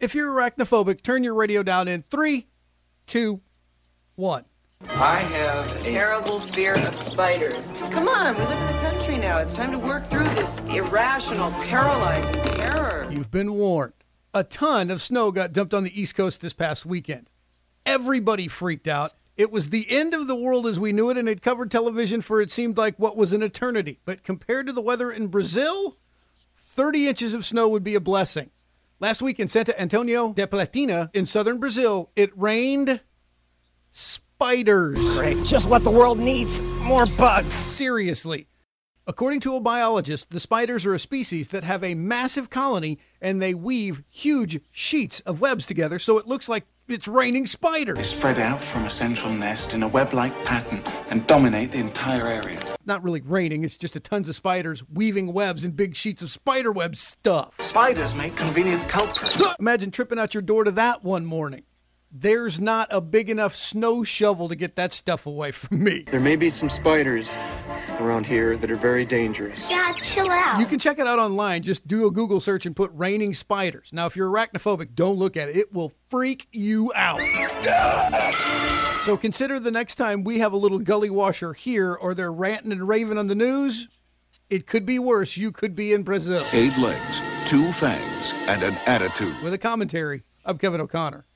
If you're arachnophobic, turn your radio down in 3, 2, 1. I have a terrible fear of spiders. Come on, we live in the country now. It's time to work through this irrational, paralyzing terror. You've been warned. A ton of snow got dumped on the East Coast this past weekend. Everybody freaked out. It was the end of the world as we knew it, and it covered television for it seemed like what was an eternity. But compared to the weather in Brazil, 30 inches of snow would be a blessing. Last week in Santo Antonio de Platina in southern Brazil, it rained spiders. Great. Just what the world needs. More bugs. Seriously. According to a biologist, the spiders are a species that have a massive colony and they weave huge sheets of webs together so it looks like it's raining spiders. They spread out from a central nest in a web-like pattern and dominate the entire area. Not really raining, it's just a tons of spiders weaving webs in big sheets of spiderweb stuff. Spiders make convenient culprits. Imagine tripping out your door to that one morning. There's not a big enough snow shovel to get that stuff away from me. There may be some spiders around here that are very dangerous. God, chill out. You can check it out online. Just do a Google search and put raining spiders. Now, if you're arachnophobic, don't look at it. It will freak you out. So consider the next time we have a little gully washer here or they're ranting and raving on the news, it could be worse. You could be in Brazil. 8 legs, 2 fangs, and an attitude. With a commentary, I'm Kevin O'Connor.